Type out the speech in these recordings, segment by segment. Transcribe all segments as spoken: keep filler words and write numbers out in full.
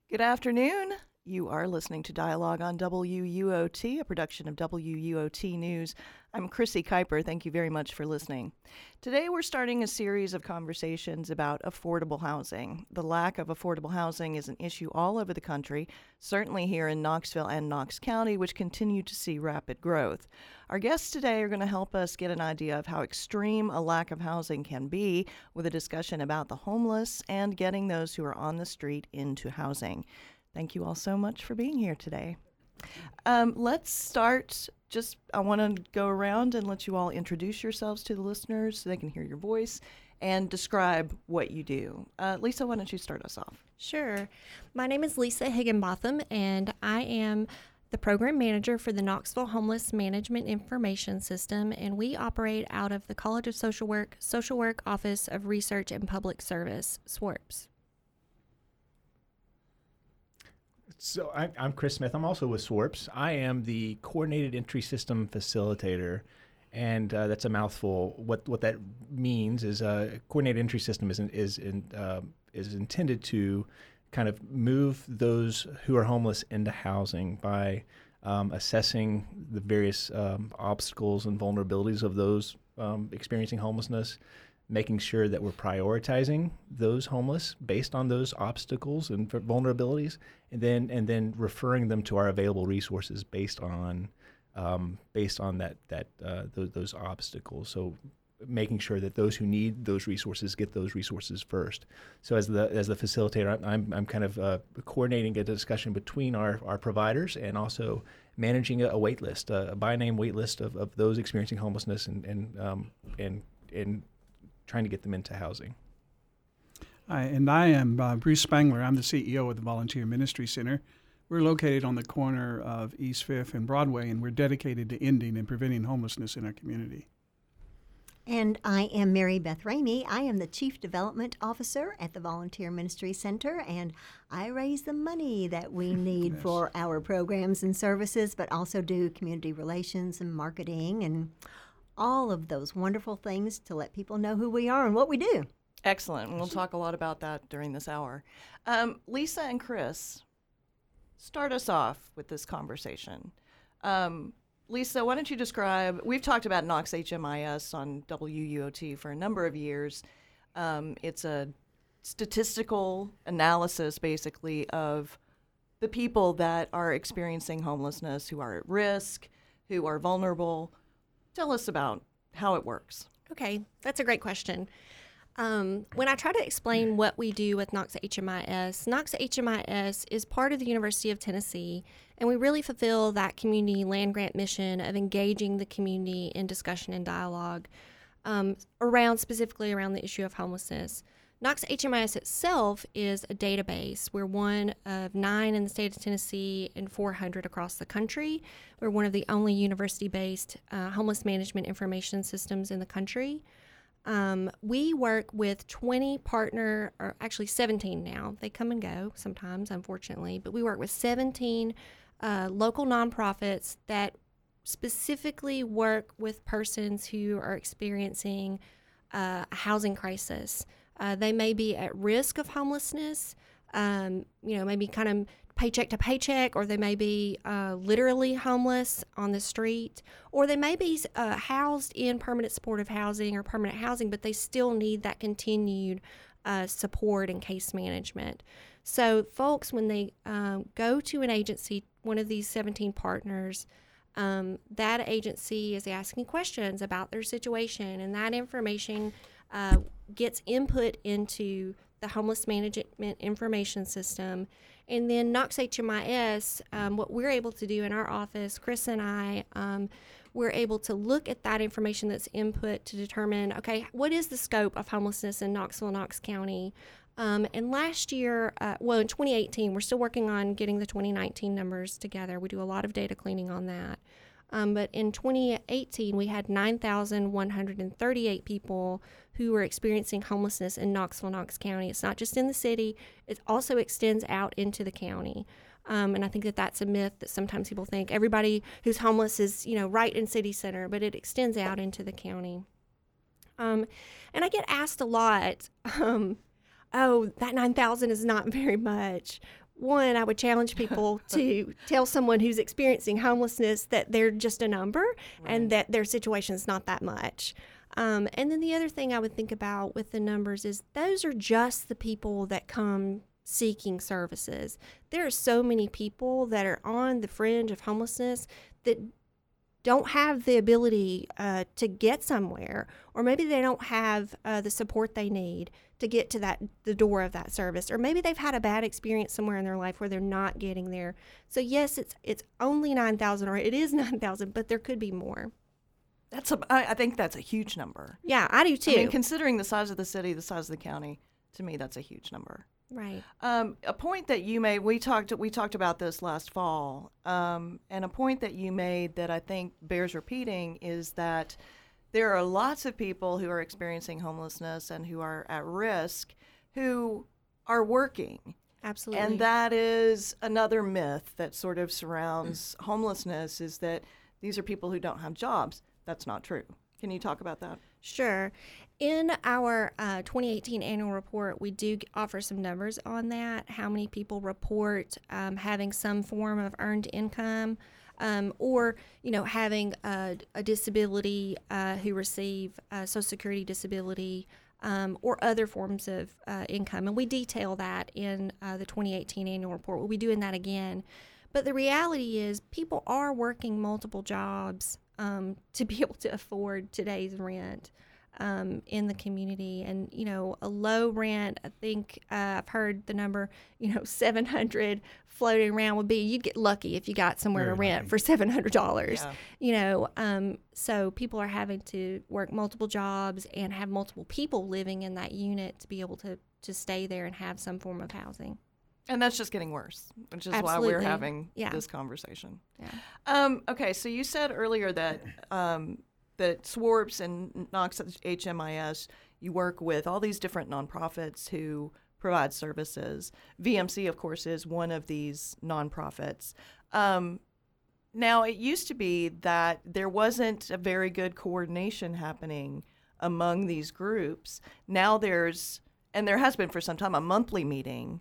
Good afternoon. You are listening to Dialogue on W U O T, a production of W U O T News. I'm Chrissy Kuiper. Thank you very much for listening. Today we're starting a series of conversations about affordable housing. The lack of affordable housing is an issue all over the country, certainly here in Knoxville and Knox County, which continue to see rapid growth. Our guests today are going to help us get an idea of how extreme a lack of housing can be, with a discussion about the homeless and getting those who are on the street into housing. Thank you all so much for being here today. Um, let's start. Just, I want to go around and let you all introduce yourselves to the listeners so they can hear your voice and describe what you do. Uh, Lisa, why don't you start us off? Sure. My name is Lisa Higginbotham, and I am the program manager for the Knoxville Homeless Management Information System, and we operate out of the College of Social Work, Social Work Office of Research and Public Service, S W R P S. So I, I'm Chris Smith. I'm also with S W R P S. I am the Coordinated Entry System Facilitator, and uh, that's a mouthful. What what that means is a uh, Coordinated Entry System is in, is in, uh, is intended to kind of move those who are homeless into housing by um, assessing the various um, obstacles and vulnerabilities of those um, experiencing homelessness, making sure that we're prioritizing those homeless based on those obstacles and vulnerabilities, and then and then referring them to our available resources based on um, based on that that uh, those, those obstacles. So making sure that those who need those resources get those resources first. So as the as the facilitator, I'm I'm kind of uh, coordinating a discussion between our, our providers and also managing a, a wait list, a, a by name wait list of, of those experiencing homelessness and and um, and and trying to get them into housing. Hi, and I am uh, Bruce Spangler. I'm the C E O of the Volunteer Ministry Center. We're located on the corner of East Fifth and Broadway, and we're dedicated to ending and preventing homelessness in our community. And I am Mary Beth Ramey. I am the Chief Development Officer at the Volunteer Ministry Center, and I raise the money that we need yes. for our programs and services, but also do community relations and marketing and all of those wonderful things to let people know who we are and what we do. Excellent. We'll talk a lot about that during this hour. Um, Lisa and Chris, start us off with this conversation. Um, Lisa, why don't you describe, we've talked about Knox H M I S on W U O T for a number of years. Um, it's a statistical analysis, basically, of the people that are experiencing homelessness, who are at risk, who are vulnerable. Tell us about how it works. Okay, that's a great question. Um, when I try to explain what we do with Knox H M I S, Knox H M I S is part of the University of Tennessee, and we really fulfill that community land-grant mission of engaging the community in discussion and dialogue um, around, specifically around the issue of homelessness. Knox H M I S itself is a database. We're one of nine in the state of Tennessee and four hundred across the country. We're one of the only university-based uh, homeless management information systems in the country. Um, we work with twenty partner, or actually seventeen now. They come and go sometimes, unfortunately, but we work with seventeen uh, local nonprofits that specifically work with persons who are experiencing uh, a housing crisis. Uh, they may be at risk of homelessness, um, you know, maybe kind of paycheck to paycheck, or they may be uh, literally homeless on the street, or they may be uh, housed in permanent supportive housing or permanent housing, but they still need that continued uh, support and case management. So folks, when they um, go to an agency, one of these seventeen partners, um, that agency is asking questions about their situation, and that information uh, gets input into the Homeless Management Information System. And then Knox H M I S, um, what we're able to do in our office, Chris and I, um, we're able to look at that information that's input to determine, okay, what is the scope of homelessness in Knoxville, Knox County? Um, and last year, uh, well, in twenty eighteen, we're still working on getting the twenty nineteen numbers together. We do a lot of data cleaning on that. Um, but in twenty eighteen, we had nine thousand one hundred thirty-eight people who were experiencing homelessness in Knoxville, Knox County. It's not just in the city. It also extends out into the county. Um, and I think that that's a myth that sometimes people think everybody who's homeless is, you know, right in city center, but it extends out into the county. Um, and I get asked a lot, um, oh, that nine thousand is not very much. one, I would challenge people to tell someone who's experiencing homelessness that they're just a number right. and that their situation is not that much. Um, and then the other thing I would think about with the numbers is those are just the people that come seeking services. There are so many people that are on the fringe of homelessness that don't have the ability uh, to get somewhere, or maybe they don't have uh, the support they need to get to that the door of that service, or maybe they've had a bad experience somewhere in their life where they're not getting there. So yes, it's it's only nine thousand, or it is nine thousand, but there could be more. That's a, I, I think that's a huge number. Yeah, I do too. I mean, considering the size of the city, the size of the county, to me, that's a huge number. Right. Um, a point that you made, we talked we talked about this last fall, um, and a point that you made that I think bears repeating is that there are lots of people who are experiencing homelessness and who are at risk who are working. Absolutely. And that is another myth that sort of surrounds homelessness, is that these are people who don't have jobs. That's not true. Can you talk about that? Sure. In our uh, twenty eighteen annual report, we do offer some numbers on that, how many people report um, having some form of earned income um, or, you know, having a, a disability uh, who receive uh, Social Security disability um, or other forms of uh, income. And we detail that in uh, the twenty eighteen annual report. We'll be doing that again. But the reality is people are working multiple jobs um, to be able to afford today's rent. Um, in the community. And, you know, a low rent, I think uh, I've heard the number, you know, seven hundred floating around would be, you'd get lucky if you got somewhere Very to rent lucky. for seven hundred dollars. Yeah. You know, um, so people are having to work multiple jobs and have multiple people living in that unit to be able to, to stay there and have some form of housing. And that's just getting worse, which is Absolutely. why we're having Yeah. this conversation. Yeah. Um, okay, so you said earlier that um, that SWARPS and Knox H M I S, you work with all these different nonprofits who provide services. V M C, of course, is one of these nonprofits. Um, now, it used to be that there wasn't a very good coordination happening among these groups. Now there's, and there has been for some time, a monthly meeting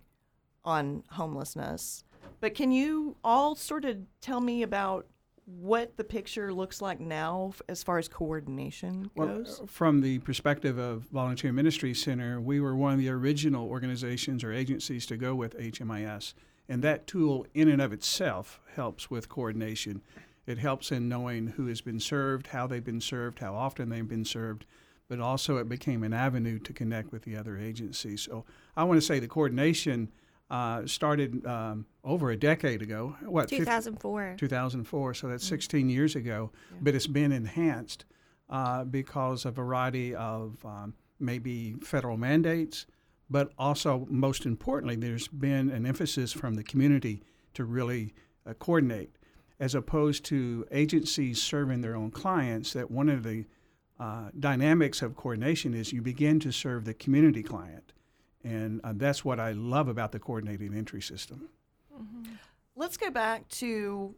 on homelessness. But can you all sort of tell me about what the picture looks like now f- as far as coordination goes? Well, from the perspective of Volunteer Ministry Center, we were one of the original organizations or agencies to go with H M I S. And that tool in and of itself helps with coordination. It helps in knowing who has been served, how they've been served, how often they've been served, but also it became an avenue to connect with the other agencies. So I want to say the coordination uh, started um, over a decade ago. What? two thousand four. two thousand four, so that's sixteen years ago, Yeah. but it's been enhanced uh, because of a variety of um, maybe federal mandates, but also, most importantly, there's been an emphasis from the community to really uh, coordinate, as opposed to agencies serving their own clients. That one of the uh, dynamics of coordination is you begin to serve the community client, and uh, that's what I love about the coordinated entry system. Mm-hmm. Let's go back to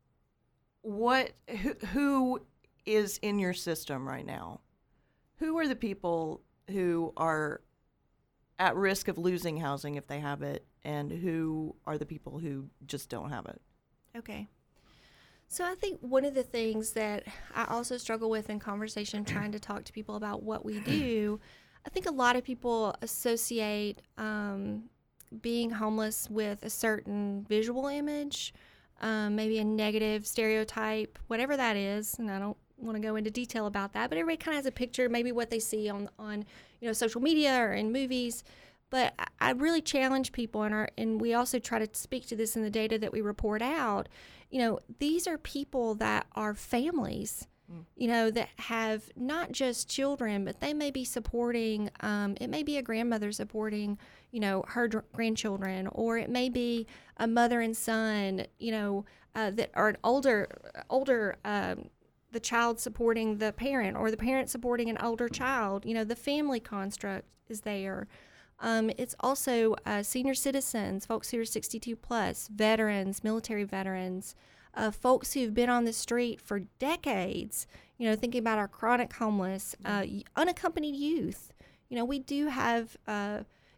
what who, who is in your system right now. Who are the people who are at risk of losing housing if they have it, and who are the people who just don't have it? Okay. So I think one of the things that I also struggle with in conversation trying to talk to people about what we do, I think a lot of people associate um, being homeless with a certain visual image, um, maybe a negative stereotype, whatever that is, and I don't want to go into detail about that, but everybody kind of has a picture, maybe what they see on, on you know, social media or in movies. But I, I really challenge people, and, our, and we also try to speak to this in the data that we report out. You know, these are people that are families, mm. you know, that have not just children, but they may be supporting, um, it may be a grandmother supporting, you know, her dr- grandchildren, or it may be a mother and son, you know, uh, that are an older, older, um, the child supporting the parent, or the parent supporting an older child. You know, the family construct is there. Um, it's also uh, senior citizens, folks who are sixty-two plus, veterans, military veterans, uh, folks who've been on the street for decades, you know, thinking about our chronic homeless, uh, unaccompanied youth. You know, we do have, uh,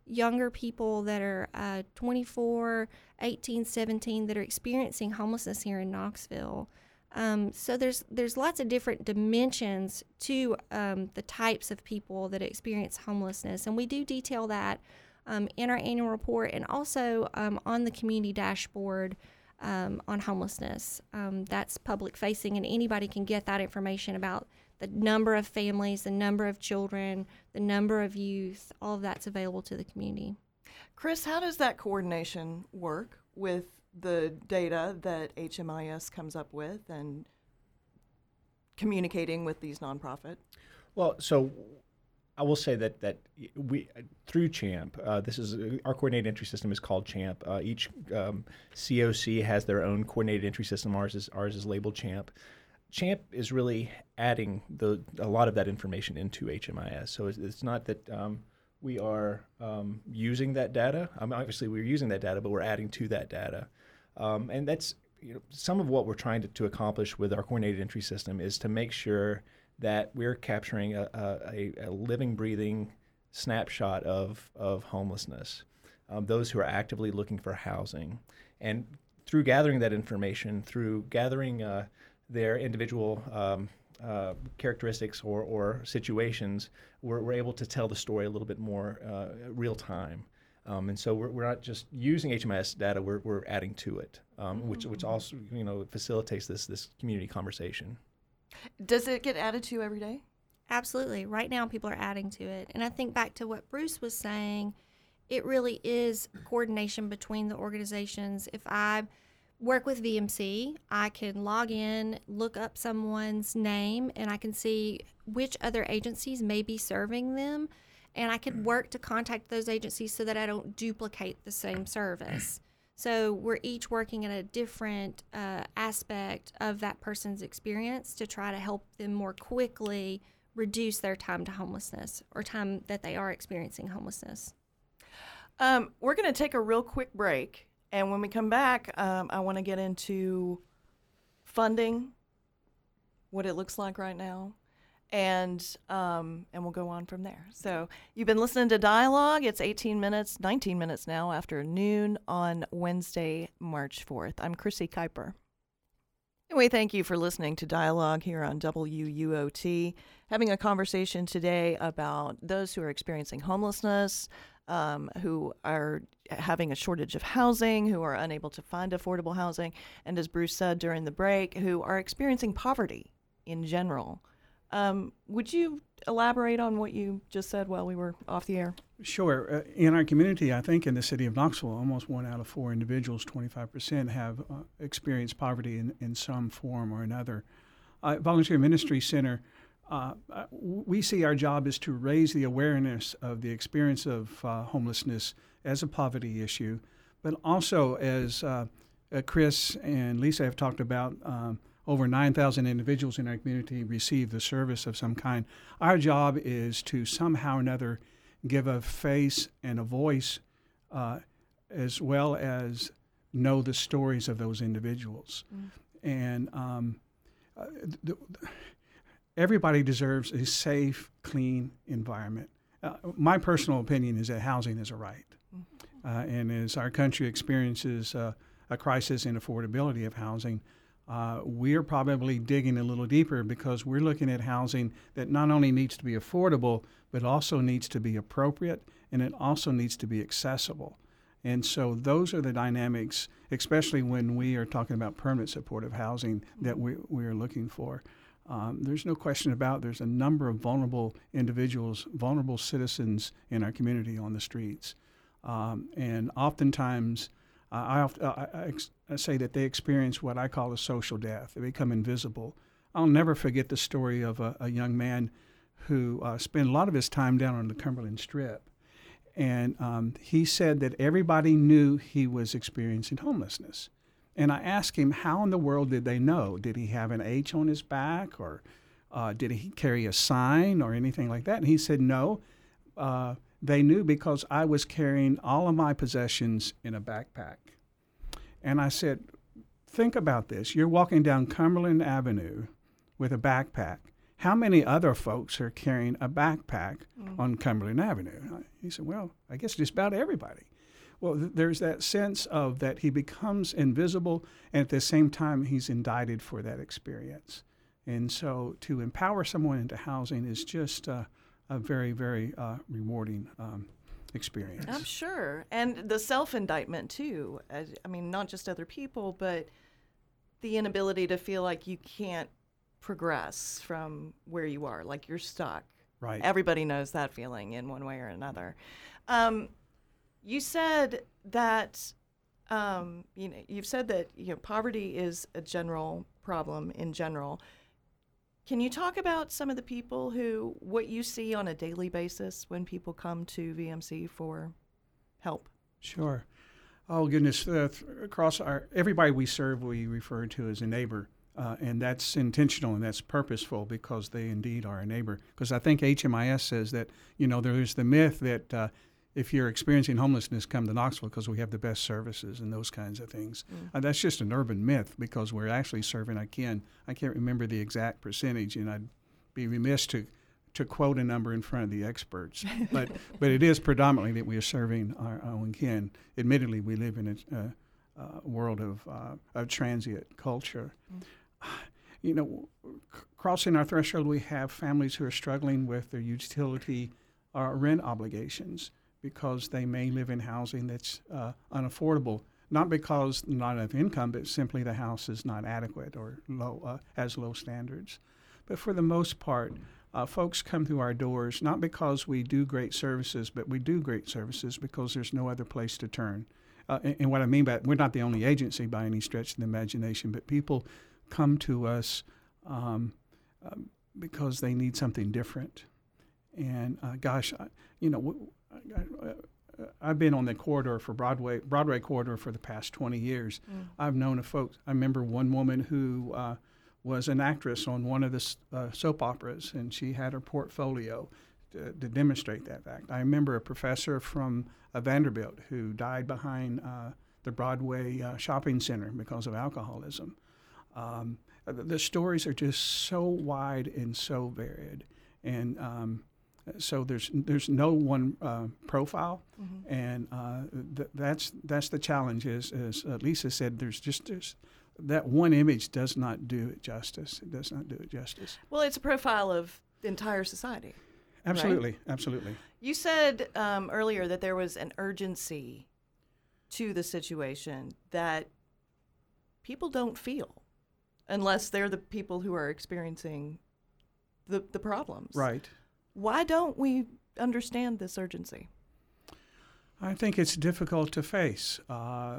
younger people that are uh, twenty-four, eighteen, seventeen that are experiencing homelessness here in Knoxville. Um, so there's there's lots of different dimensions to um, the types of people that experience homelessness, and we do detail that um, in our annual report and also um, on the community dashboard um, on homelessness. Um, that's public facing, and anybody can get that information about the number of families, the number of children, the number of youth. All of that's available to the community. Chris, how does that coordination work with the data that H M I S comes up with and communicating with these nonprofit? Well, so I will say that that we through CHAMP, uh, this is our coordinated entry system is called CHAMP. Uh, each um, C O C has their own coordinated entry system. Ours is ours is labeled CHAMP. CHAMP is really adding the a lot of that information into H M I S. So it's, it's not that um, we are um, using that data. I mean, obviously, we're using that data, but we're adding to that data. Um, and that's you know, some of what we're trying to, to accomplish with our coordinated entry system is to make sure that we're capturing a, a, a living, breathing snapshot of, of homelessness, um, those who are actively looking for housing. And through gathering that information, through gathering uh, their individual um, uh, characteristics or, or situations, we're, we're able to tell the story a little bit more uh, real time. Um, and so we're, we're not just using H M I S data, we're, we're adding to it, um, mm-hmm. which which also you know facilitates this this community conversation. Does it get added to every day? Absolutely. Right now people are adding to it. And I think back to what Bruce was saying, it really is coordination between the organizations. If I work with V M C, I can log in, look up someone's name, and I can see which other agencies may be serving them. And I could work to contact those agencies so that I don't duplicate the same service. So we're each working at a different uh, aspect of that person's experience to try to help them more quickly reduce their time to homelessness or time that they are experiencing homelessness. Um, we're going to take a real quick break. And when we come back, um, I want to get into funding, what it looks like right now. And um, and we'll go on from there. So you've been listening to Dialogue. It's eighteen minutes, nineteen minutes now after noon on Wednesday, March fourth. I'm Chrissy Kuiper. And we thank you for listening to Dialogue here on W U O T. Having a conversation today about those who are experiencing homelessness, um, who are having a shortage of housing, who are unable to find affordable housing, and as Bruce said during the break, who are experiencing poverty in general. Um, would you elaborate on what you just said while we were off the air? Sure. Uh, in our community, I think in the city of Knoxville, almost one out of four individuals, twenty-five percent, have uh, experienced poverty in, in some form or another. Uh, Volunteer Ministry Center, uh, we see our job is to raise the awareness of the experience of uh, homelessness as a poverty issue, but also as uh, uh, Chris and Lisa have talked about, um, over nine thousand individuals in our community receive the service of some kind. Our job is to somehow or another give a face and a voice uh, as well as know the stories of those individuals. Mm. And um, uh, th- th- everybody deserves a safe, clean environment. Uh, my personal opinion is that housing is a right. Mm-hmm. Uh, and as our country experiences uh, a crisis in affordability of housing, Uh, we're probably digging a little deeper because we're looking at housing that not only needs to be affordable, but also needs to be appropriate, and it also needs to be accessible. And so those are the dynamics, especially when we are talking about permanent supportive housing, that we, we are looking for. Um, there's no question about there's a number of vulnerable individuals, vulnerable citizens in our community on the streets. Um, and oftentimes, I, I, I, I say that they experience what I call a social death. They become invisible. I'll never forget the story of a, a young man who uh, spent a lot of his time down on the Cumberland Strip. And um, he said that everybody knew he was experiencing homelessness. And I asked him, how in the world did they know? Did he have an H on his back, or uh, did he carry a sign or anything like that? And he said, no. Uh, They knew because I was carrying all of my possessions in a backpack. And I said, think about this. You're walking down Cumberland Avenue with a backpack. how many other folks are carrying a backpack mm. on Cumberland Avenue? He said, well, I guess just about everybody. Well, th- there's that sense of that he becomes invisible, and at the same time, he's indicted for that experience. And so to empower someone into housing is just uh, a very, very uh, rewarding um, experience. I'm sure. And the self-indictment, too. As, I mean, not just other people, but the inability to feel like you can't progress from where you are, like you're stuck. Right. Everybody knows that feeling in one way or another. Um, you said that, um, you know, you've said that you know poverty is a general problem in general. Can you talk about some of the people who, what you see on a daily basis when people come to V M C for help? Sure. Oh, goodness. Uh, th- across our, everybody we serve, we refer to as a neighbor. Uh, and that's intentional and that's purposeful because they indeed are a neighbor. Because I think H M I S says that, you know, there's the myth that uh, if you're experiencing homelessness, come to Knoxville because we have the best services and those kinds of things. Mm. Uh, that's just an urban myth because we're actually serving, I can, I can't remember the exact percentage, and I'd be remiss to to quote a number in front of the experts. But but it is predominantly that we are serving our own kin. Admittedly, we live in a, a, a world of, uh, of transient culture. Mm. You know, c- crossing our threshold, we have families who are struggling with their utility or rent obligations because they may live in housing that's uh, unaffordable, not because not enough income, but simply the house is not adequate or low, uh, has low standards. But for the most part, uh, folks come through our doors not because we do great services, but we do great services because there's no other place to turn. Uh, and, and what I mean by we're not the only agency by any stretch of the imagination, but people come to us um, uh, because they need something different. And uh, gosh, I, you know, w- I, I, I've been on the corridor for Broadway, Broadway corridor for the past twenty years. Mm. I've known a folks. I remember one woman who uh, was an actress on one of the uh, soap operas, and she had her portfolio to, to demonstrate that fact. I remember a professor from uh, Vanderbilt who died behind uh, the Broadway uh, shopping center because of alcoholism. Um, the stories are just so wide and so varied, and um, so there's there's no one uh, profile, mm-hmm. and uh, th- that's that's the challenge. Is as uh, Lisa said, there's just there's, that one image does not do it justice. It does not do it justice. Well, it's a profile of the entire society. Absolutely, right? absolutely. You said um, earlier that there was an urgency to the situation that people don't feel unless they're the people who are experiencing the the problems. Right. Why don't we understand this urgency? I think it's difficult to face. Uh,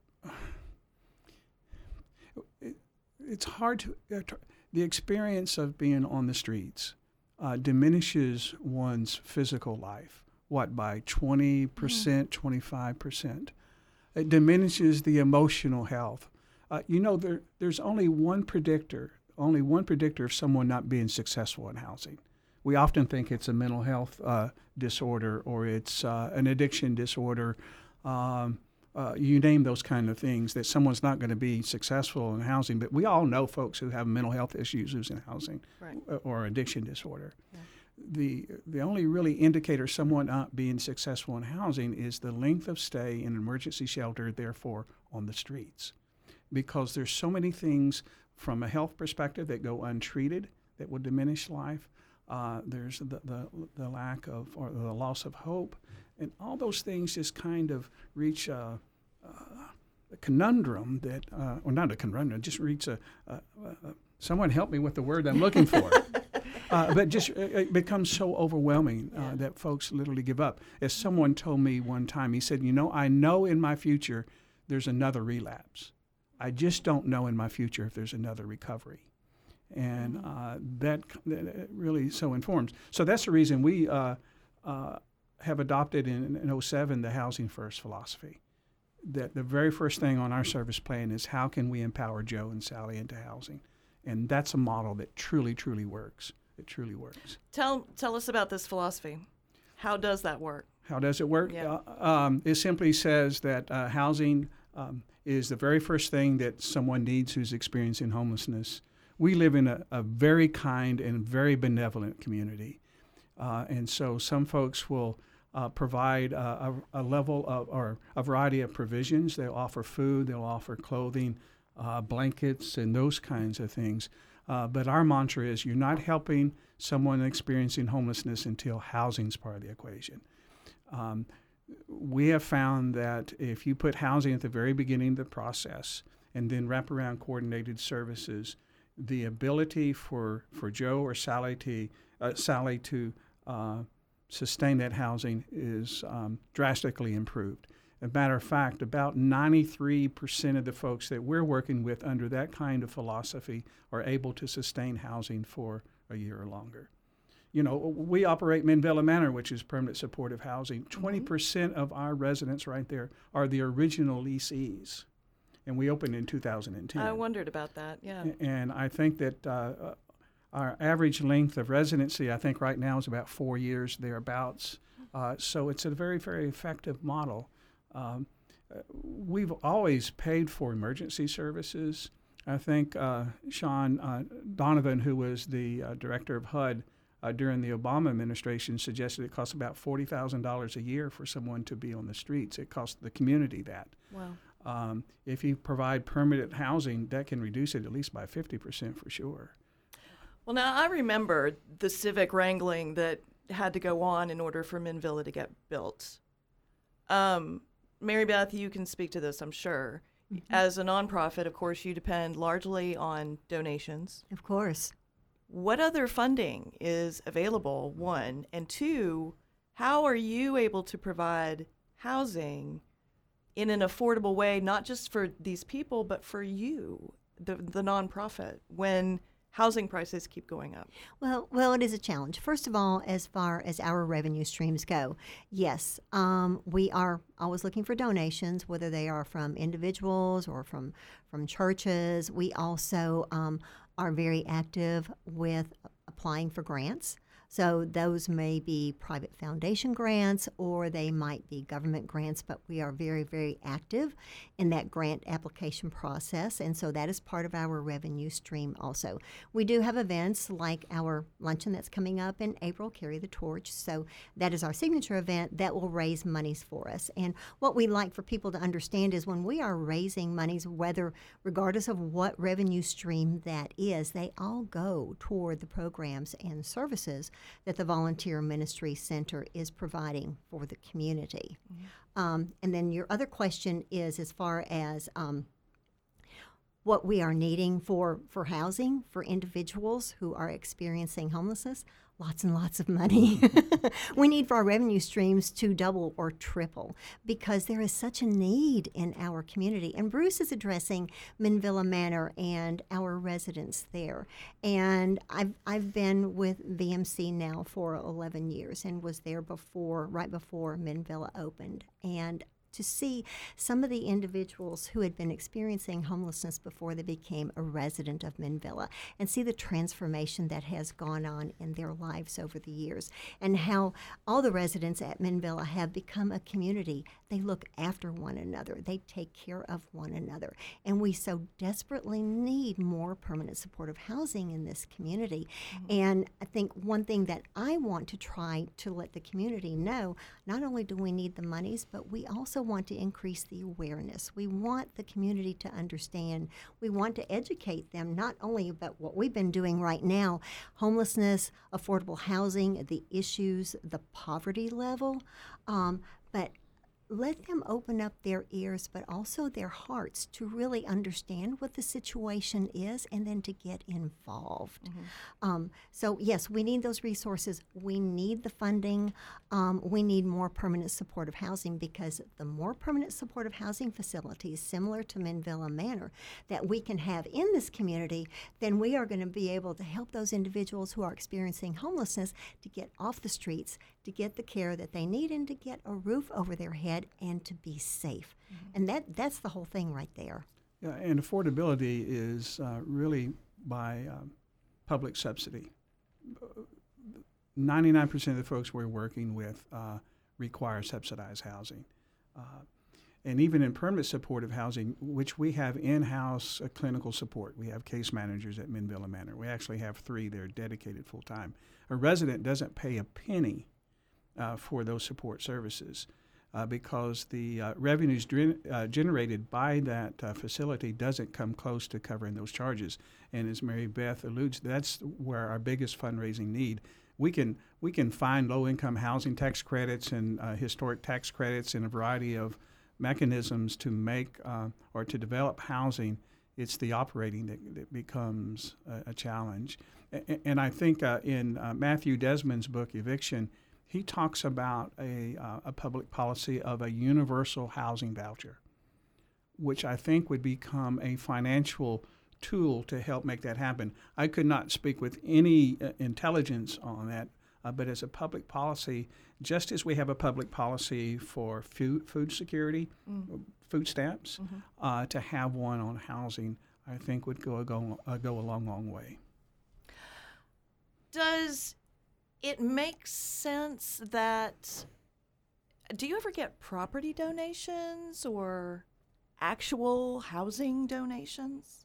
it, it's hard to, uh, the experience of being on the streets uh, diminishes one's physical life, what, by twenty percent, mm. twenty-five percent. It diminishes the emotional health. Uh, you know, there, there's only one predictor, only one predictor of someone not being successful in housing. We often think it's a mental health uh, disorder or it's uh, an addiction disorder. Um, uh, you name those kind of things, that someone's not going to be successful in housing. But we all know folks who have mental health issues who's in housing, right, or addiction disorder. Yeah. The the only really indicator of someone not being successful in housing is the length of stay in an emergency shelter, therefore on the streets. Because there's so many things from a health perspective that go untreated that will diminish life. Uh, there's the, the the lack of, or the loss of hope, and all those things just kind of reach a, a conundrum that, uh, or not a conundrum, just reach a, a, a, someone help me with the word I'm looking for. uh, but just it becomes so overwhelming uh, that folks literally give up. As someone told me one time, he said, you know, I know in my future there's another relapse. I just don't know in my future if there's another recovery. And uh, that, that really so informs. So that's the reason we uh, uh, have adopted in, in oh seven the Housing First philosophy. That the very first thing on our service plan is how can we empower Joe and Sally into housing? And that's a model that truly, truly works. It truly works. Tell tell us about this philosophy. How does that work? How does it work? Yeah. Uh, um, it simply says that uh, housing um, is the very first thing that someone needs who's experiencing homelessness. we live in a, a very kind and very benevolent community. Uh, and so some folks will uh, provide a, a, a level of, or a variety of provisions. They'll offer food, they'll offer clothing, uh, blankets, and those kinds of things. Uh, but our mantra is you're not helping someone experiencing homelessness until housing's part of the equation. Um, we have found that if you put housing at the very beginning of the process and then wrap around coordinated services, the ability for, for Joe or Sally to, uh, Sally to uh, sustain that housing is um, drastically improved. As a matter of fact, about ninety-three percent of the folks that we're working with under that kind of philosophy are able to sustain housing for a year or longer. You know, we operate Minvilla Manor, which is permanent supportive housing. twenty percent of our residents right there are the original leasees, and we opened in two thousand ten. I wondered about that, yeah. And I think that uh, our average length of residency, I think right now is about four years, thereabouts. Uh, so it's a very, very effective model. Um, we've always paid for emergency services. I think uh, Sean uh, Donovan, who was the uh, director of H U D uh, during the Obama administration, suggested it costs about forty thousand dollars a year for someone to be on the streets. It costs the community that. Wow. Um, if you provide permanent housing, that can reduce it at least by fifty percent for sure. Well, now I remember the civic wrangling that had to go on in order for Minvilla to get built. Um, Mary Beth, you can speak to this, I'm sure. Mm-hmm. As a nonprofit, of course, you depend largely on donations. Of course. What other funding is available, one? And two, how are you able to provide housing in an affordable way, not just for these people, but for you, the, the nonprofit, when housing prices keep going up? Well, well, it is a challenge. First of all, as far as our revenue streams go, yes, um, we are always looking for donations, whether they are from individuals or from from churches. We also um, are very active with applying for grants. So those may be private foundation grants or they might be government grants, but we are very, very active in that grant application process, and so that is part of our revenue stream also. We do have events like our luncheon that's coming up in April, Carry the Torch, so that is our signature event that will raise monies for us. And what we like for people to understand is when we are raising monies, whether regardless of what revenue stream that is, they all go toward the programs and services that the Volunteer Ministry Center is providing for the community. Mm-hmm. Um, and then your other question is as far as um, what we are needing for, for housing for individuals who are experiencing homelessness. Lots and lots of money. We need for our revenue streams to double or triple because there is such a need in our community. And Bruce is addressing Minvilla Manor and our residents there. And I've I've been with V M C now for eleven years and was there before, right before Minvilla opened. And to see some of the individuals who had been experiencing homelessness before they became a resident of Minvilla and see the transformation that has gone on in their lives over the years and how all the residents at Minvilla have become a community. They look after one another. They take care of one another. And we so desperately need more permanent supportive housing in this community. Mm-hmm. And I think one thing that I want to try to let the community know, not only do we need the monies, but we also want to increase the awareness. We want the community to understand. We want to educate them not only about what we've been doing right now, homelessness, affordable housing, the issues, the poverty level, um, but let them open up their ears, but also their hearts to really understand what the situation is and then to get involved. Mm-hmm. Um, so, yes, we need those resources. We need the funding. Um, we need more permanent supportive housing because the more permanent supportive housing facilities, similar to Minvilla Manor, that we can have in this community, then we are going to be able to help those individuals who are experiencing homelessness to get off the streets, to get the care that they need, and to get a roof over their head and to be safe. Mm-hmm. And that that's the whole thing right there. Yeah, and affordability is uh, really by um, public subsidy. ninety-nine percent of the folks we're working with uh, require subsidized housing. Uh, And even in permanent supportive housing, which we have in-house uh, clinical support. We have case managers at Minville Manor. We actually have three. They're dedicated full-time. A resident doesn't pay a penny uh, for those support services uh, because the uh, revenues dre- uh, generated by that uh, facility doesn't come close to covering those charges. And as Mary Beth alludes, that's where our biggest fundraising need. We can we can find low-income housing tax credits and uh, historic tax credits and a variety of mechanisms to make uh, or to develop housing. It's the operating that, that becomes a, a challenge. A- and I think uh, in uh, Matthew Desmond's book, Eviction, he talks about a, uh, a public policy of a universal housing voucher, which I think would become a financial tool to help make that happen. I could not speak with any uh, intelligence on that, uh, but as a public policy, just as we have a public policy for food, food security, mm. food stamps, mm-hmm. uh, to have one on housing, I think would go, go, uh, go a long, long way. Does it make sense that, do you ever get property donations or actual housing donations?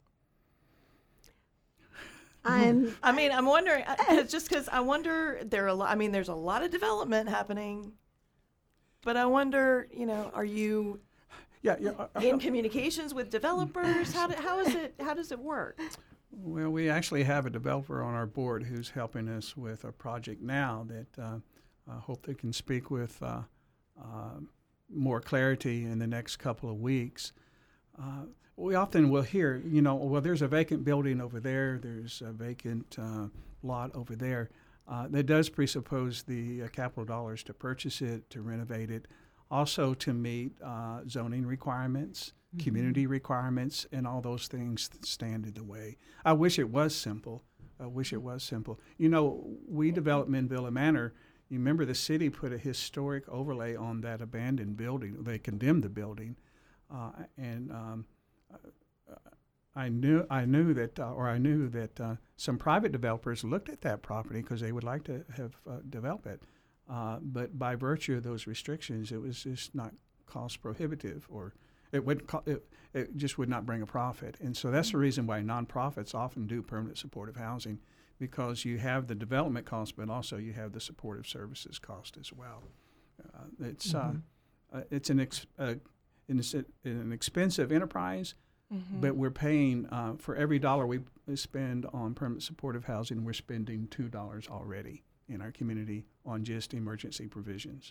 I'm, I mean, I'm wondering, uh, just because I wonder, there are a lot, I mean, there's a lot of development happening, but I wonder, you know, are you yeah, yeah, uh, in communications with developers? How, do, how, is it, how does it work? Well, we actually have a developer on our board who's helping us with a project now that uh, I hope they can speak with uh, uh, more clarity in the next couple of weeks. Uh, we often will hear, you know, well, there's a vacant building over there, there's a vacant uh, lot over there. Uh, that does presuppose the uh, capital dollars to purchase it, to renovate it, also to meet uh, zoning requirements, mm-hmm. community requirements, and all those things that stand in the way. I wish it was simple. I wish it was simple. You know, we developed Minville Manor. You remember the city put a historic overlay on that abandoned building. They condemned the building, uh, and um, I knew I knew that, uh, or I knew that uh, some private developers looked at that property because they would like to have uh, develop it, uh, but by virtue of those restrictions, it was just not cost prohibitive, or it would co- it, it just would not bring a profit. And so that's the reason why nonprofits often do permanent supportive housing, because you have the development cost, but also you have the supportive services cost as well. Uh, it's mm-hmm. uh, uh, it's an ex- uh, it's an expensive enterprise. Mm-hmm. But we're paying, uh, for every dollar we spend on permanent supportive housing, we're spending two dollars already in our community on just emergency provisions.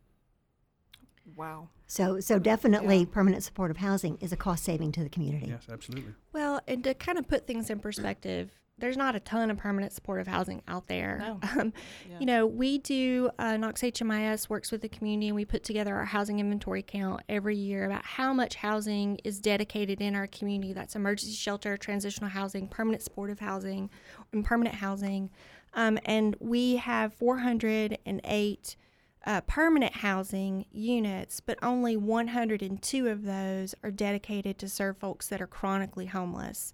Wow. So so definitely yeah. permanent supportive housing is a cost saving to the community. Yes, absolutely. Well, and to kind of put things in perspective, there's not a ton of permanent supportive housing out there. No. Um, yeah. You know, we do, uh, Knox H M I S works with the community, and we put together our housing inventory count every year about how much housing is dedicated in our community. That's emergency shelter, transitional housing, permanent supportive housing, and permanent housing. Um, and we have four hundred eight uh, permanent housing units, but only one hundred two of those are dedicated to serve folks that are chronically homeless.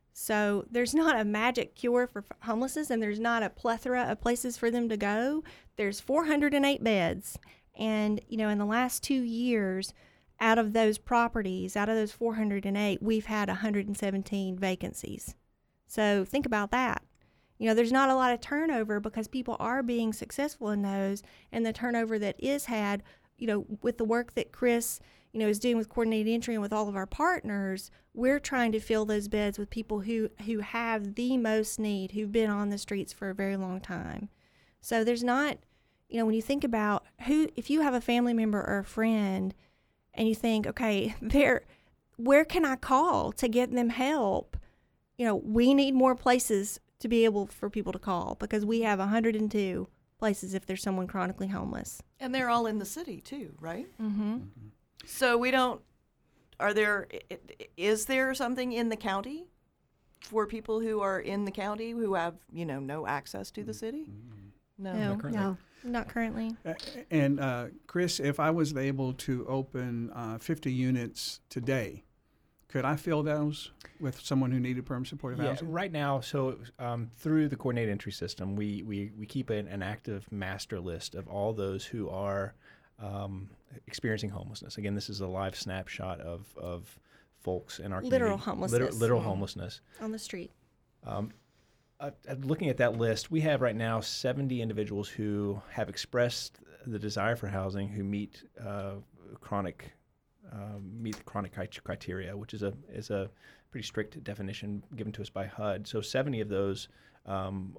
So there's not a magic cure for homelessness, and there's not a plethora of places for them to go. There's four hundred eight beds. And, you know, in the last two years, out of those properties, out of those four hundred eight, we've had one hundred seventeen vacancies. So think about that. You know, there's not a lot of turnover because people are being successful in those. And the turnover that is had, you know, with the work that Chris, you know, is doing with coordinated entry and with all of our partners, we're trying to fill those beds with people who, who have the most need, who've been on the streets for a very long time. So there's not, you know, when you think about who, if you have a family member or a friend and you think, okay, there, where can I call to get them help? You know, we need more places to be able for people to call, because we have one hundred two places if there's someone chronically homeless. And they're all in the city too, right? Mm-hmm. Mm-hmm. So we don't, are there, is there something in the county for people who are in the county who have, you know, no access to the city? No. No. Not No. Not currently. Uh, and uh, Chris, if I was able to open uh, fifty units today, could I fill those with someone who needed permanent supportive Yeah, housing? right now, so um, through the coordinated entry system, we, we, we keep an, an active master list of all those who are um, experiencing homelessness. Again, this is a live snapshot of, of folks in our Literal community. homelessness. Liter- literal Mm. homelessness. On the street. Um, uh, uh, looking at that list, we have right now seventy individuals who have expressed the desire for housing, who meet uh, chronic uh, meet the chronic cri- criteria, which is a is a pretty strict definition given to us by H U D. So seventy of those um,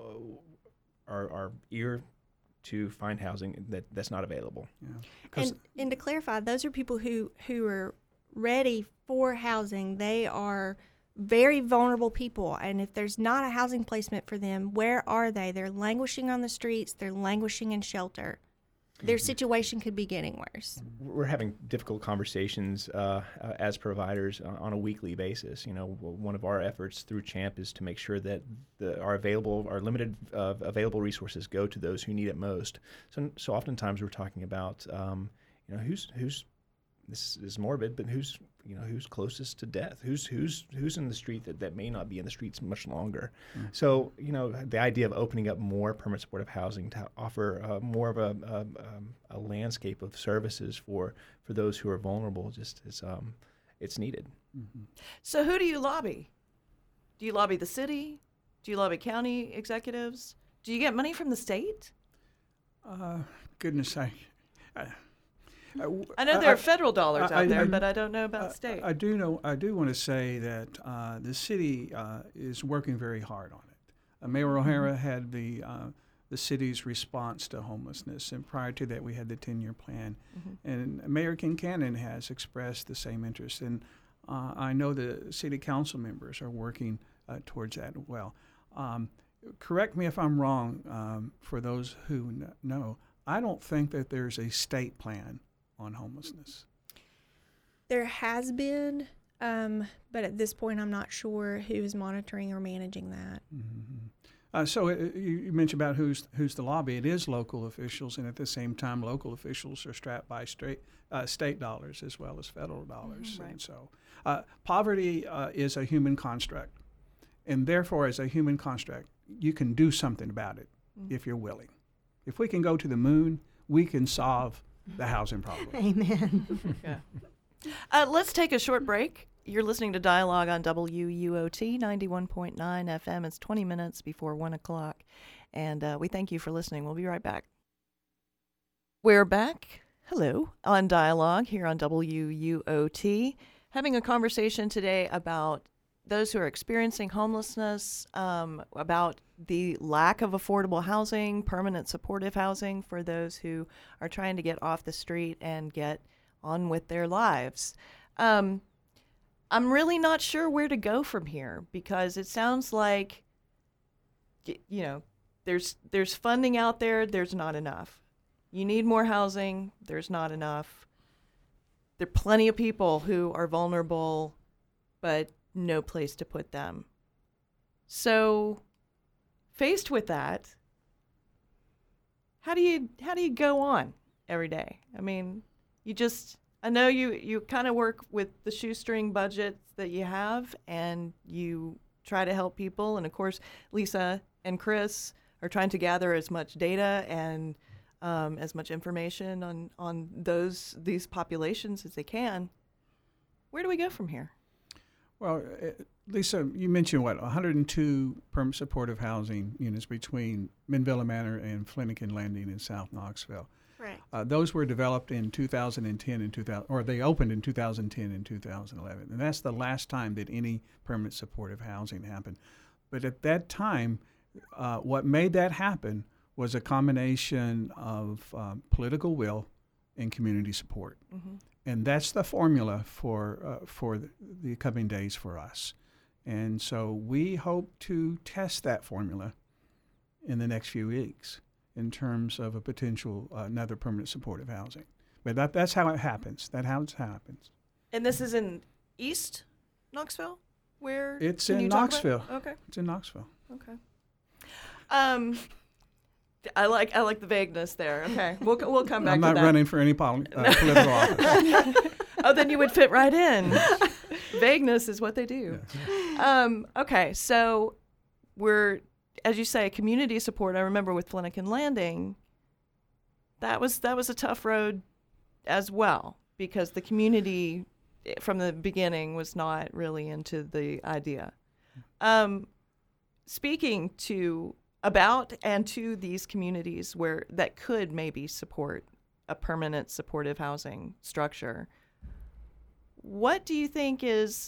are are eager to find housing that, that's not available. Yeah. 'Cause- And, and to clarify, those are people who, who are ready for housing. They are very vulnerable people. And if there's not a housing placement for them, where are they? They're languishing on the streets. They're languishing in shelter. Their situation could be getting worse. We're having difficult conversations uh, uh, as providers on, on a weekly basis. You know, w- one of our efforts through CHAMP is to make sure that the, our available, our limited uh, available resources go to those who need it most. So, so oftentimes we're talking about, um, you know, who's who's this is morbid, but who's you know who's closest to death, who's who's who's in the street that, that may not be in the streets much longer. Mm-hmm. So you know the idea of opening up more permanent supportive housing to offer uh, more of a, a, um, a landscape of services for, for those who are vulnerable just is um, it's needed. Mm-hmm. So who do you lobby? Do you lobby the city? Do you lobby county executives? Do you get money from the state? Uh, goodness, I. I I know there I, are federal dollars I, out there, I, but I don't know about I, state. I do know. I do want to say that uh, the city uh, is working very hard on it. Uh, Mayor O'Hara had the uh, the city's response to homelessness, and prior to that, we had the ten-year plan. Mm-hmm. And Mayor Kincannon has expressed the same interest, and uh, I know the city council members are working uh, towards that as well. Um, correct me if I'm wrong. Um, for those who n- know, I don't think that there's a state plan on homelessness. There has been, um, but at this point, I'm not sure who is monitoring or managing that. Mm-hmm. Uh, so uh, you, you mentioned about who's who's the lobby. It is local officials, and at the same time, local officials are strapped by state uh, state dollars as well as federal dollars. Mm-hmm, right. And so, uh, poverty uh, is a human construct, and therefore, as a human construct, you can do something about it mm-hmm. if you're willing. If we can go to the moon, we can solve the housing problem. Amen. Yeah. Uh, let's take a short break. You're listening to Dialogue on W U O T ninety-one point nine F M. It's twenty minutes before one o'clock, and uh, we thank you for listening. We'll be right back. We're back. Hello. On Dialogue here on W U O T, having a conversation today about those who are experiencing homelessness, um, about the lack of affordable housing, permanent supportive housing for those who are trying to get off the street and get on with their lives. Um, I'm really not sure where to go from here because it sounds like, you know, there's there's funding out there, there's not enough. You need more housing, there's not enough. There are plenty of people who are vulnerable, but no place to put them. So, faced with that, how do you how do you go on every day? I mean, you just I know you you kind of work with the shoestring budget that you have, and you try to help people. And of course, Lisa and Chris are trying to gather as much data and um, as much information on on those these populations as they can. Where do we go from here? Well, uh, Lisa, you mentioned, what, one hundred two permanent supportive housing units between Minville Manor and Flanagan Landing in South Knoxville. Right. Uh, those were developed in two thousand ten and two thousand, or they opened in two thousand ten and two thousand eleven. And that's the last time that any permanent supportive housing happened. But at that time, uh, what made that happen was a combination of um, political will and community support. Mm-hmm. And that's the formula for uh, for the, the coming days for us. And so we hope to test that formula in the next few weeks in terms of a potential uh, another permanent supportive housing. But that, that's how it happens. That's how it happens. And this is in East Knoxville? Where? It's can in you talk Knoxville. about- Okay. It's in Knoxville. Okay. Um, I like I like the vagueness there. Okay, we'll we'll come back I'm to not that. running for any poli- uh, political office. Oh, then you would fit right in. Vagueness is what they do. Yeah. Um, okay, so we're, as you say, community support. I remember with Flanagan Landing, that was that was a tough road as well, because the community from the beginning was not really into the idea. Um, speaking to about and to these communities where that could maybe support a permanent supportive housing structure, what do you think is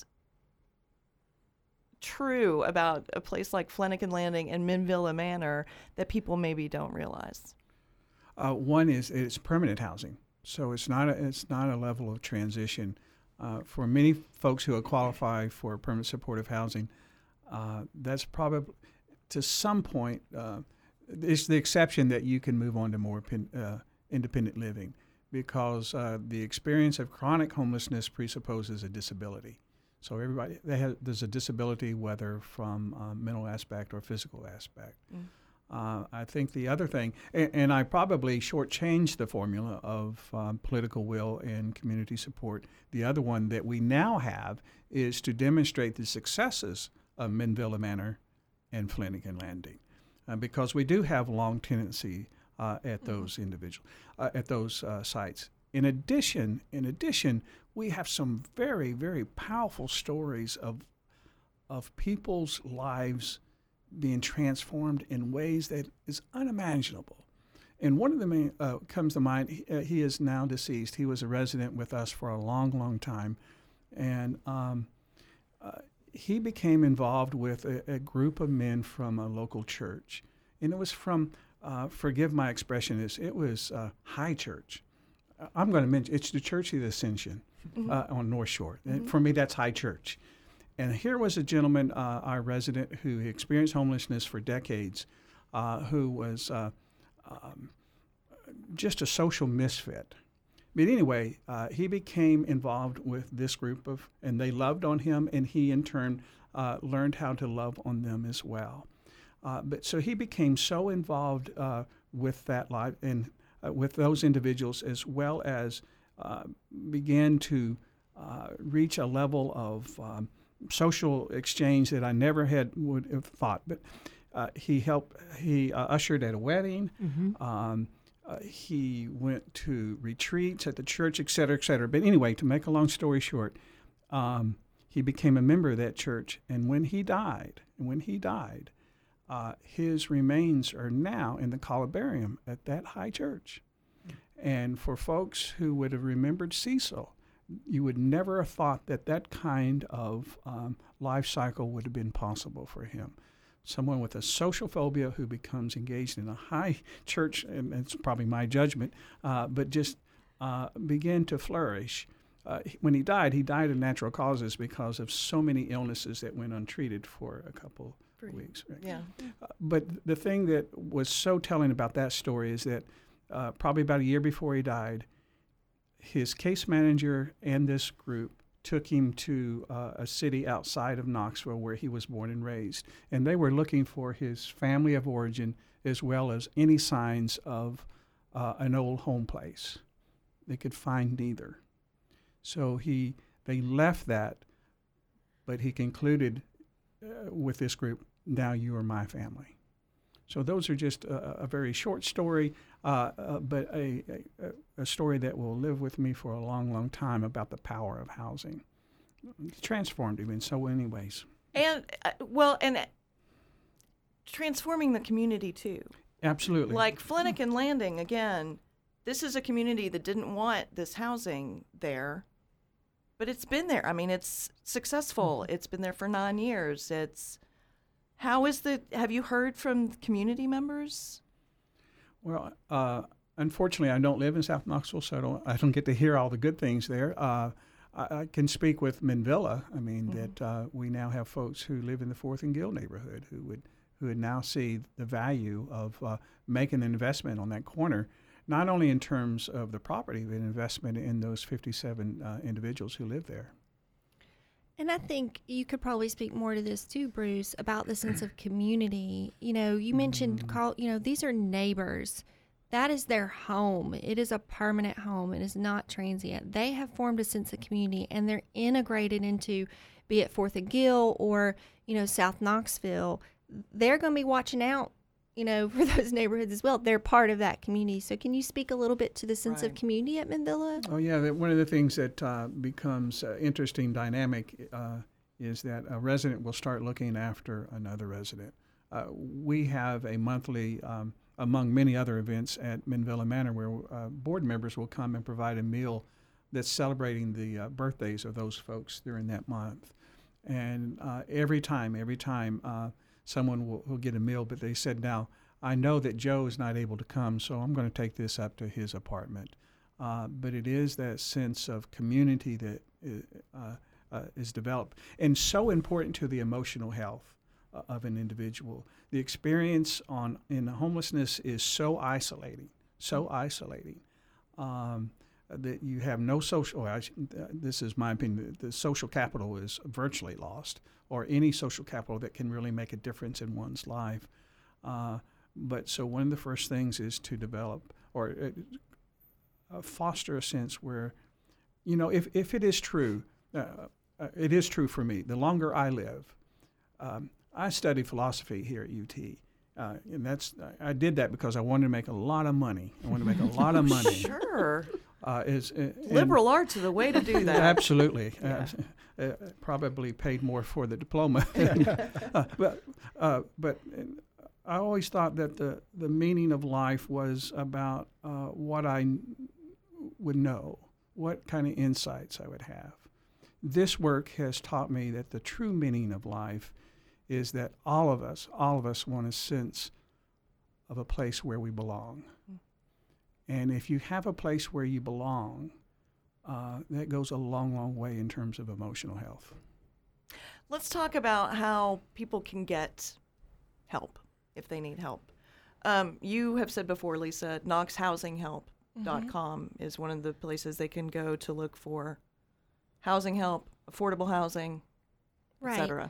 true about a place like Flanagan Landing and Minville Manor that people maybe don't realize? Uh, one is it's permanent housing, so it's not a, it's not a level of transition. Uh, for many folks who qualify for permanent supportive housing, uh, that's probably to some point uh, it's the exception that you can move on to more pin, uh, independent living, because uh, the experience of chronic homelessness presupposes a disability. So everybody they have, there's a disability, whether from a mental aspect or physical aspect. Mm. Uh, I think the other thing, and, and I probably shortchanged the formula of um, political will and community support. The other one that we now have is to demonstrate the successes of Minville Manor and Flanagan Landing, uh, because we do have long tenancy uh, at those mm-hmm. individual uh, at those uh, sites. In addition, in addition, we have some very, very powerful stories of of people's lives being transformed in ways that is unimaginable. And one of the main uh, comes to mind. He, uh, he is now deceased. He was a resident with us for a long, long time, and um, uh, he became involved with a, a group of men from a local church, and it was from. Uh, forgive my expression. Is it was uh, High Church. I'm going to mention it's the Church of the Ascension mm-hmm. uh, on North Shore. Mm-hmm. And for me, that's High Church. And here was a gentleman, uh, our resident, who experienced homelessness for decades, uh, who was uh, um, just a social misfit. But anyway, uh, he became involved with this group of, and they loved on him, and he in turn uh, learned how to love on them as well. Uh, but so he became so involved uh, with that life and uh, with those individuals, as well as uh, began to uh, reach a level of um, social exchange that I never had would have thought. But uh, he helped. He uh, ushered at a wedding. Mm-hmm. Um, uh, he went to retreats at the church, et cetera, et cetera. But anyway, to make a long story short, um, he became a member of that church. And when he died, and when he died, uh, his remains are now in the columbarium at that High Church. Mm-hmm. And for folks who would have remembered Cecil, you would never have thought that that kind of um, life cycle would have been possible for him. Someone with a social phobia who becomes engaged in a high church, and it's probably my judgment, uh, but just uh, began to flourish. Uh, when he died, he died of natural causes because of so many illnesses that went untreated for a couple of weeks. Right? Yeah. Uh, but the thing that was so telling about that story is that uh, probably about a year before he died, his case manager and this group took him to uh, a city outside of Knoxville where he was born and raised. And they were looking for his family of origin as well as any signs of uh, an old home place. They could find neither. So he they left that, but he concluded uh, with this group, now you are my family. So those are just a, a very short story, uh, uh, but a, a, a story that will live with me for a long, long time about the power of housing. It transformed him in so many ways. And, uh, well, and uh, transforming the community, too. Absolutely. Like Flanagan Landing, again, this is a community that didn't want this housing there, but it's been there. I mean, it's successful. Mm-hmm. It's been there for nine years. It's... How is the, have you heard from community members? Well, uh, unfortunately, I don't live in South Knoxville, so I don't, I don't get to hear all the good things there. Uh, I, I can speak with Minville. I mean, mm-hmm. that uh, we now have folks who live in the Fourth and Gill neighborhood who would who would now see the value of uh, making an investment on that corner, not only in terms of the property, but an investment in those fifty-seven uh, individuals who live there. And I think you could probably speak more to this too, Bruce, about the sense of community. You know, you mentioned, call, you know, these are neighbors. That is their home. It is a permanent home. It is not transient. They have formed a sense of community, and they're integrated into, be it Fourth and Gill or, you know, South Knoxville. They're going to be watching out you know, for those neighborhoods as well. They're part of that community. So can you speak a little bit to the sense Right. of community at Menvilla? Oh, yeah. That one of the things that uh, becomes uh, interesting dynamic uh, is that a resident will start looking after another resident. Uh, we have a monthly, um, among many other events at Menvilla Manor, where uh, board members will come and provide a meal that's celebrating the uh, birthdays of those folks during that month. And uh, every time, every time, uh, someone will, will get a meal, but they said, now, I know that Joe is not able to come, so I'm going to take this up to his apartment. Uh, but it is that sense of community that uh, uh, is developed, and so important to the emotional health uh, of an individual. The experience on in homelessness is so isolating, so isolating. Um, that you have no social, or I, uh, this is my opinion, the, the social capital is virtually lost, or any social capital that can really make a difference in one's life. Uh, but so one of the first things is to develop or uh, uh, foster a sense where, you know, if, if it is true, uh, uh, it is true for me, the longer I live, um, I studied philosophy here at U T. Uh, and that's I did that because I wanted to make a lot of money. I wanted to make a lot of money. Sure. Uh, is uh, Liberal arts are the way to do that. Absolutely. Yeah. Uh, uh, probably paid more for the diploma. uh, but uh, but I always thought that the, the meaning of life was about uh, what I n- would know, what kind of insights I would have. This work has taught me that the true meaning of life is that all of us, all of us want a sense of a place where we belong. Mm. And if you have a place where you belong, uh, that goes a long, long way in terms of emotional health. Let's talk about how people can get help if they need help. Um, you have said before, Lisa, knox housing help dot com mm-hmm. is one of the places they can go to look for housing help, affordable housing, right. et cetera.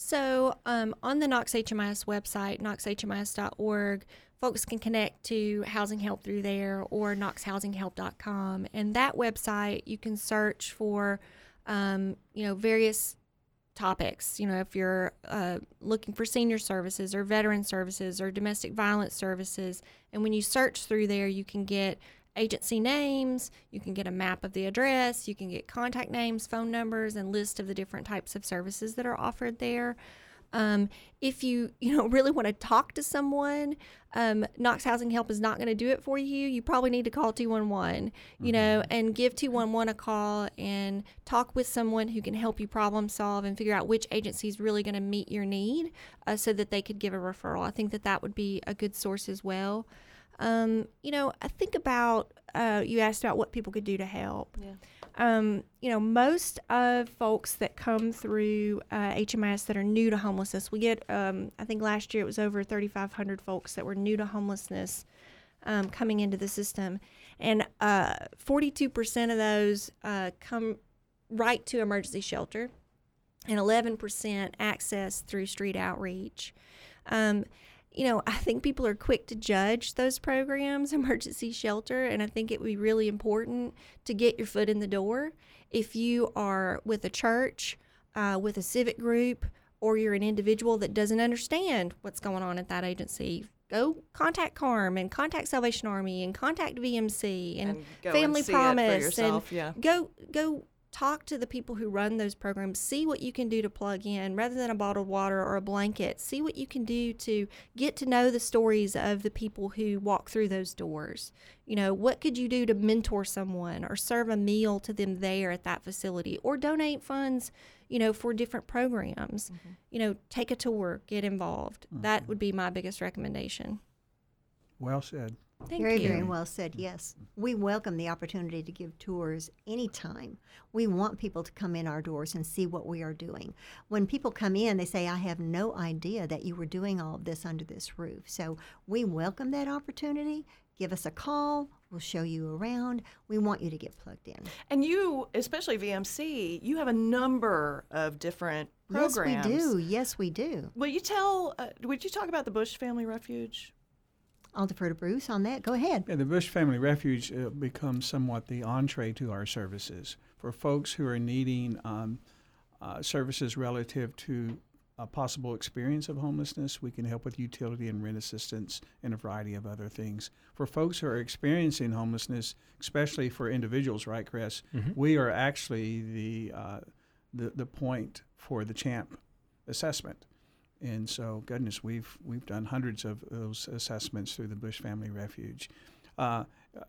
So um, on the Knox H M I S website, knox h m i s dot org, folks can connect to housing help through there or knox housing help dot com. And that website, you can search for, um, you know, various topics. You know, if you're uh, looking for senior services or veteran services or domestic violence services, and when you search through there, you can get agency names, you can get a map of the address, you can get contact names, phone numbers, and list of the different types of services that are offered there. Um, if you, you know, really want to talk to someone, um, Knox Housing Help is not going to do it for you. You probably need to call two one one, you mm-hmm. know, and give two one one a call and talk with someone who can help you problem solve and figure out which agency is really going to meet your need uh, so that they could give a referral. I think that that would be a good source as well. Um, you know, I think about, uh, you asked about what people could do to help. Yeah. Um, you know, most of folks that come through uh, H M I S that are new to homelessness, we get, um, I think last year it was over thirty-five hundred folks that were new to homelessness um, coming into the system. And uh, forty-two percent of those uh, come right to emergency shelter and eleven percent access through street outreach. Um, You know, I think people are quick to judge those programs, emergency shelter, and I think it would be really important to get your foot in the door. If you are with a church, uh, with a civic group, or you're an individual that doesn't understand what's going on at that agency, go contact C A R M and contact Salvation Army and contact V M C and, and go Family and see Promise it for yourself, and yeah. go go. Talk to the people who run those programs. See what you can do to plug in rather than a bottled water or a blanket. See what you can do to get to know the stories of the people who walk through those doors. You know, what could you do to mentor someone or serve a meal to them there at that facility or donate funds, you know, for different programs. Mm-hmm. You know, take a tour, get involved. Mm-hmm. That would be my biggest recommendation. Well said. Thank very, you. very well said, yes. We welcome the opportunity to give tours anytime. We want people to come in our doors and see what we are doing. When people come in, they say, I have no idea that you were doing all of this under this roof. So we welcome that opportunity. Give us a call. We'll show you around. We want you to get plugged in. And you, especially V M C, you have a number of different programs. Yes, we do. Yes, we do. Will you tell, uh, would you talk about the Bush Family Refuge? I'll defer to Bruce on that. Go ahead. Yeah, the Bush Family Refuge uh, becomes somewhat the entree to our services for folks who are needing um, uh, services relative to a possible experience of homelessness. We can help with utility and rent assistance and a variety of other things. For folks who are experiencing homelessness, especially for individuals, right, Chris, mm-hmm. we are actually the, uh, the the point for the CHAMP assessment. And so, goodness, we've we've done hundreds of those assessments through the Bush Family Refuge. Uh,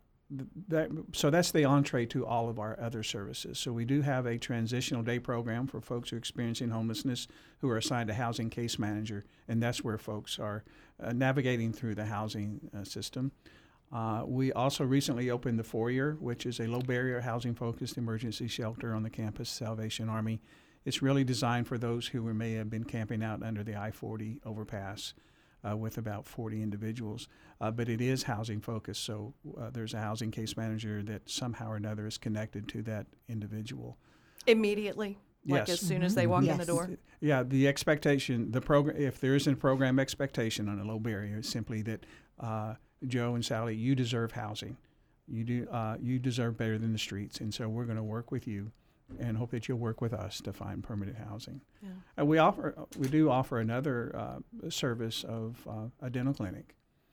That, so that's the entree to all of our other services. So we do have a transitional day program for folks who are experiencing homelessness who are assigned a housing case manager, and that's where folks are uh, navigating through the housing uh, system. Uh, we also recently opened the Foyer, which is a low-barrier housing-focused emergency shelter on the campus of Salvation Army. It's really designed for those who may have been camping out under the I forty overpass. Uh, with about forty individuals, uh, but it is housing focused, so uh, there's a housing case manager that somehow or another is connected to that individual. Immediately? Like Yes. as soon as they walk Yes. in the door? Yeah, the expectation, the program, if there isn't a program expectation on a low barrier, it's simply that uh, Joe and Sally, you deserve housing. You do. Uh, you deserve better than the streets, and so we're going to work with you and hope that you'll work with us to find permanent housing. Yeah. And we offer, we do offer another uh, service of uh, a dental clinic.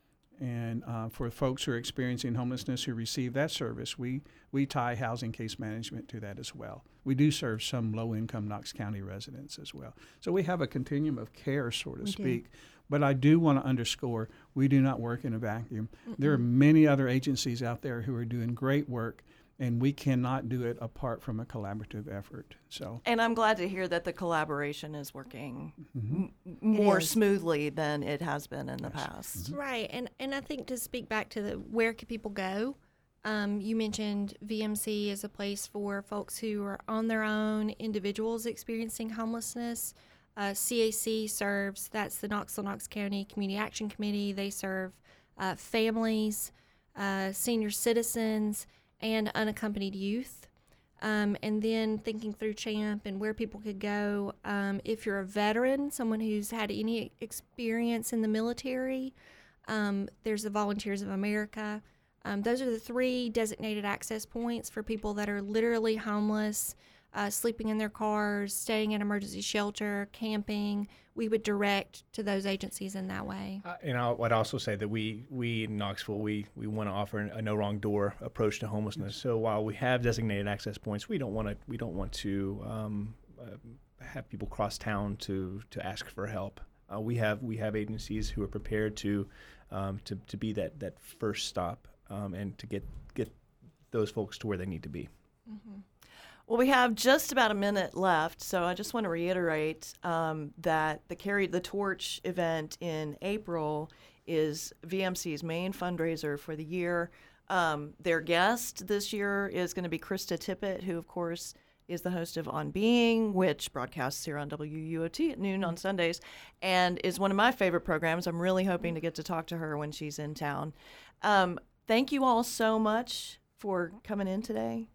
And uh, for folks who are experiencing homelessness who receive that service, we, we tie housing case management to that as well. We do serve some low-income Knox County residents as well. So we have a continuum of care, so to We speak. do. But I do want to underscore, we do not work in a vacuum. Mm-mm. There are many other agencies out there who are doing great work, and we cannot do it apart from a collaborative effort. So, And I'm glad to hear that the collaboration is working mm-hmm. m- more is. smoothly than it has been in the Yes. past. Mm-hmm. Right, and and I think to speak back to the where can people go, um, you mentioned V M C is a place for folks who are on their own, individuals experiencing homelessness. Uh, C A C serves, that's the Knoxville Knox County Community Action Committee. They serve uh, families, uh, senior citizens, and unaccompanied youth. Um, and then thinking through CHAMP and where people could go. Um, if you're a veteran, someone who's had any experience in the military, um, there's the Volunteers of America. Um, those are the three designated access points for people that are literally homeless, uh, sleeping in their cars, staying in emergency shelter, camping. We would direct to those agencies in that way. Uh, and I would also say that we, we in Knoxville, we, we want to offer a no wrong door approach to homelessness. So while we have designated access points, we don't want to we don't want to um, uh, have people cross town to, to ask for help. Uh, we have we have agencies who are prepared to um, to, to be that, that first stop um, and to get get those folks to where they need to be. Mm-hmm. Well, we have just about a minute left, so I just want to reiterate um, that the Carry the Torch event in April is V M C's main fundraiser for the year. Um, their guest this year is going to be Krista Tippett, who, of course, is the host of On Being, which broadcasts here on W U O T at noon on Sundays, and is one of my favorite programs. I'm really hoping to get to talk to her when she's in town. Um, thank you all so much for coming in today.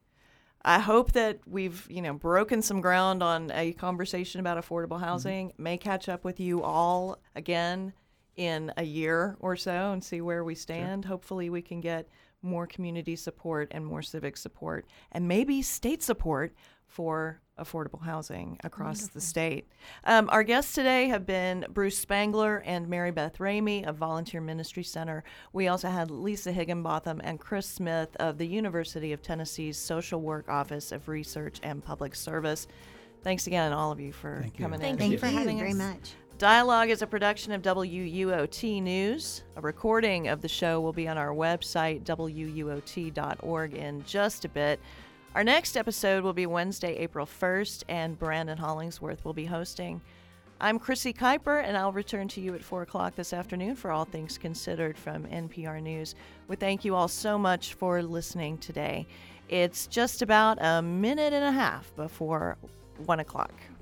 I hope that we've, you know, broken some ground on a conversation about affordable housing. Mm-hmm. May catch up with you all again in a year or so and see where we stand. Sure. Hopefully we can get more community support and more civic support and maybe state support for affordable housing across Wonderful. the state. Um, our guests today have been Bruce Spangler and Mary Beth Ramey of Volunteer Ministry Center. We also had Lisa Higginbotham and Chris Smith of the University of Tennessee's Social Work Office of Research and Public Service. Thanks again, all of you, for Thank you. coming Thank in. Thank you for you having very us. much. Dialogue is a production of W U O T News. A recording of the show will be on our website, W U O T dot org, in just a bit. Our next episode will be Wednesday, April first, and Brandon Hollingsworth will be hosting. I'm Chrissy Kuiper, and I'll return to you at four o'clock this afternoon for All Things Considered from N P R News. We thank you all so much for listening today. It's just about a minute and a half before one o'clock.